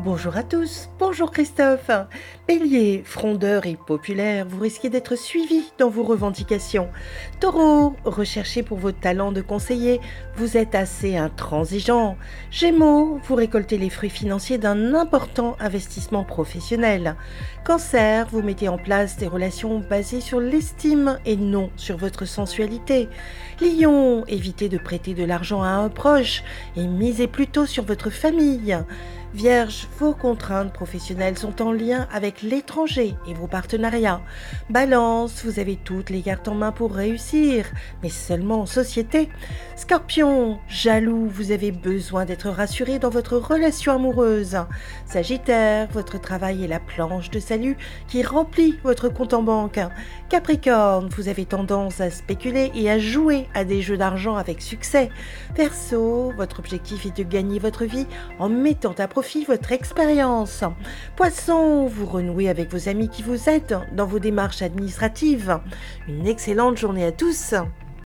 Bonjour à tous, bonjour Christophe. Bélier, frondeur et populaire, vous risquez d'être suivi dans vos revendications. Taureau, recherché pour vos talents de conseiller, vous êtes assez intransigeant. Gémeaux, vous récoltez les fruits financiers d'un important investissement professionnel. Cancer, vous mettez en place des relations basées sur l'estime et non sur votre sensualité. Lion, évitez de prêter de l'argent à un proche et misez plutôt sur votre famille. Vierge, vos contraintes professionnelles sont en lien avec l'étranger et vos partenariats. Balance, vous avez toutes les cartes en main pour réussir, mais seulement en société. Scorpion, jaloux, vous avez besoin d'être rassuré dans votre relation amoureuse. Sagittaire, votre travail est la planche de salut qui remplit votre compte en banque. Capricorne, vous avez tendance à spéculer et à jouer à des jeux d'argent avec succès. Verseau, votre objectif est de gagner votre vie en mettant à profit votre expérience. Poisson, vous renouez avec vos amis qui vous aident dans vos démarches administratives. Une excellente journée à tous.